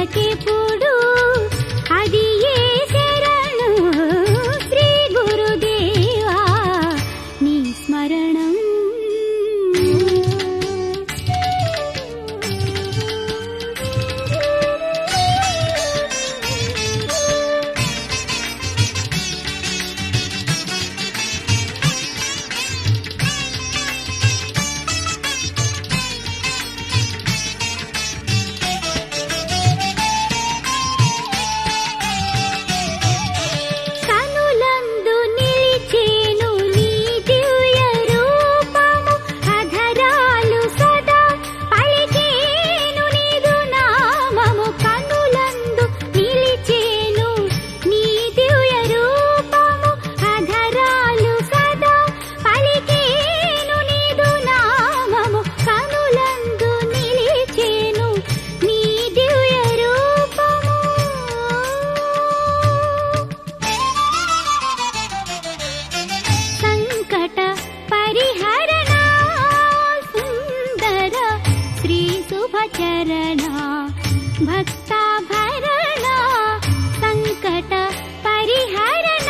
మనకెప్పుడు అది ఏ శరణు శ్రీ గురుదేవా నీ స్మరణం. భక్తాభరణ సంకట పరిహరణ.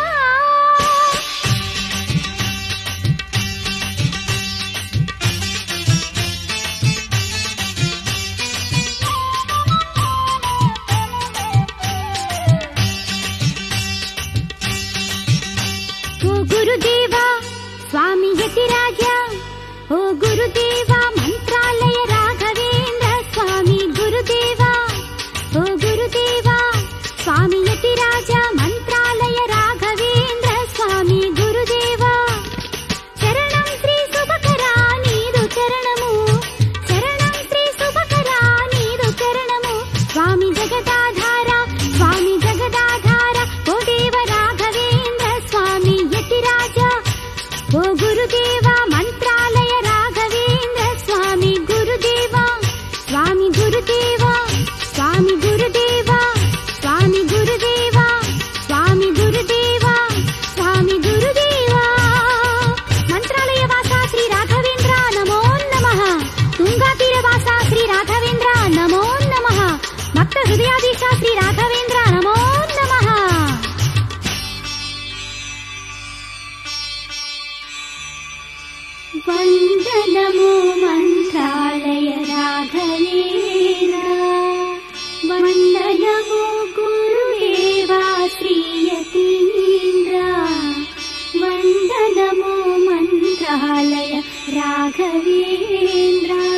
ఓ గురుదేవా స్వామి యతిరాజా, ఓ గురుదేవా మంత్రాలయ రాఘవేంద్ర స్వామి గురుదేవా, ఓ గురుదేవా స్వామి యతిరాజా మంత్రాలయ రాఘవేంద్ర స్వామి గురుదేవా. శరణం శ్రీ శుభకరా నీదు చరణము, శరణం శ్రీ శుభకరా నీదు చరణము. స్వామి జగదాధార, స్వామి జగదాధార, ఓ దేవ రాఘవేంద్ర స్వామి యతిరాజా, ఓ గురుదేవా మంత్రాలయ రాఘవేంద్ర స్వామి గురుదేవా. స్వామి గురుదేవా, స్వామి గురుదేవా, స్వామి గురుదేవా, స్వామి గురుదేవా, స్వామి గురుదేవా. మంత్రాలయ వాస శ్రీ రాఘవేంద్ర నమో నమః, తుంగాతీర వాస శ్రీ రాఘవేంద్ర నమో నమః, భక్త హృదయాధీశ శ్రీ రాఘవేంద్ర నమో నమః. వందనము మంత్రాలయ రాఘవేంద్ర, వందనము గురుదేవా శ్రీ యతీంద్ర, వందనము మంత్రాలయ రాఘవేంద్ర.